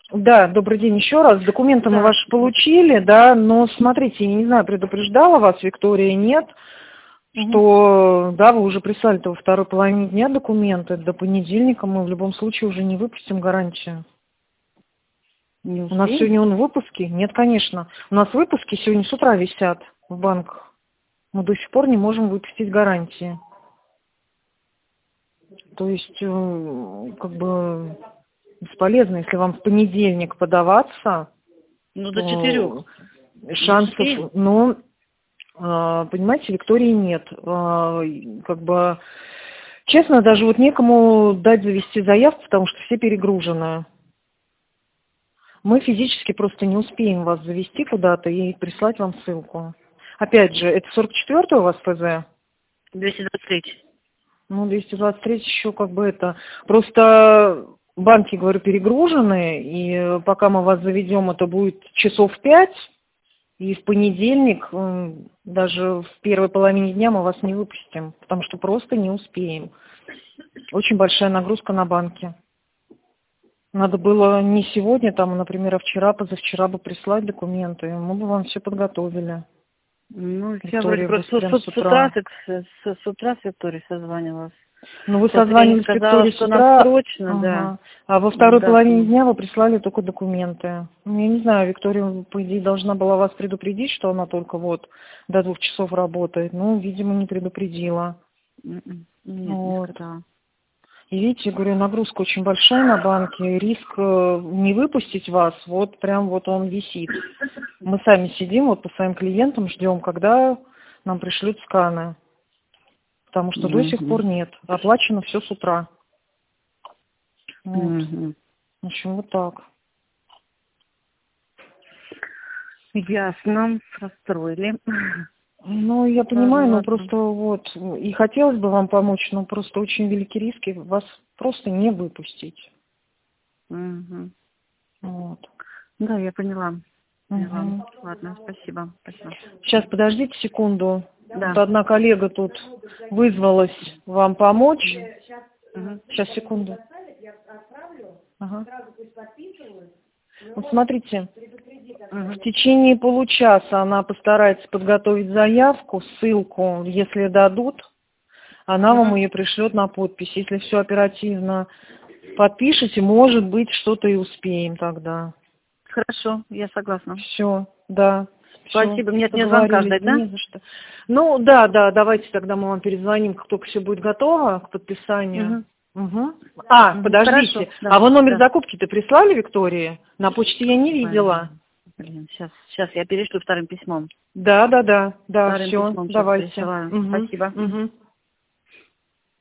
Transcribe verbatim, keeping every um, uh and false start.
Да, добрый день еще раз. Документы мы Да. ваши получили, да, но смотрите, я не знаю, предупреждала вас Виктория, нет, Угу. что, да, вы уже прислали-то во второй половине дня документы, до понедельника мы в любом случае уже не выпустим гарантию. Не У нас успеем? сегодня он в выпуске? Нет, конечно. У нас выпуски сегодня с утра висят в банках. Мы до сих пор не можем выпустить гарантии. То есть, э, как бы, бесполезно, если вам в понедельник подаваться, Ну, до четырех. то Не шансов, успеем? ну, э, понимаете, Виктории нет. Э, Как бы, честно, даже вот некому дать завести заявку, потому что все перегружены. Мы физически просто не успеем вас завести куда-то и прислать вам ссылку. Опять же, это сорок четвёртый у вас ПЗ? двести двадцать три. Ну, двести двадцать три еще как бы это... Просто банки, говорю, перегружены, и пока мы вас заведем, это будет часов пять, и в понедельник, м, даже в первой половине дня мы вас не выпустим, потому что просто не успеем. Очень большая нагрузка на банки. Надо было не сегодня, там, например, а вчера, позавчера бы прислать документы, и мы бы вам все подготовили. Ну, я вроде Виктория бы просто прям с, с с утра, утра. так, с, с- с утра с Викторией созванивалась. Ну, вы Просто я ей созванивались с сказала, Викторией с что нам утра, срочно, да. ага. А во второй Да, половине что... дня вы прислали только документы. Ну, я не знаю, Виктория, по идее, должна была вас предупредить, что она только вот до двух часов работает. Ну, видимо, не предупредила. М-м. Нет, не Вот. сказала. И видите, говорю, нагрузка очень большая на банке, риск э, не выпустить вас, вот прям вот он висит. Мы сами сидим вот по своим клиентам, ждем, когда нам пришлют сканы, потому что до сих пор Угу. нет, оплачено все с утра. Вот. Угу. В общем, вот так. Ясно, расстроили. Ну, я Ладно, понимаю, но ладно. просто вот, и хотелось бы вам помочь, но просто очень велики риски вас просто не выпустить. Угу. Вот. Да, я поняла. Поняла. Угу. Ладно, спасибо. Спасибо. Сейчас, подождите секунду. Вот Да. одна коллега тут вызвалась вам помочь. Угу. Сейчас, секунду. Ага. Вот смотрите, Угу. в течение получаса она постарается подготовить заявку, ссылку, если дадут, она вам Угу. ее пришлет на подпись. Если все оперативно подпишете, может быть, что-то и успеем тогда. Хорошо, я согласна. Все, да, все, Спасибо. Мне, мне звонка договорились, ждать, да да? не за что. Ну, да, да, давайте тогда мы вам перезвоним, как только все будет готово к подписанию. Угу. Угу. А, Угу. Хорошо, подождите, а да, вы номер да. закупки-то прислали, Виктории? На почте я не видела. Блин, блин, сейчас, сейчас я перешлю вторым письмом. Да, да, да, да, Вторым все, письмом сейчас давайте. присылаю. Угу, Спасибо. угу.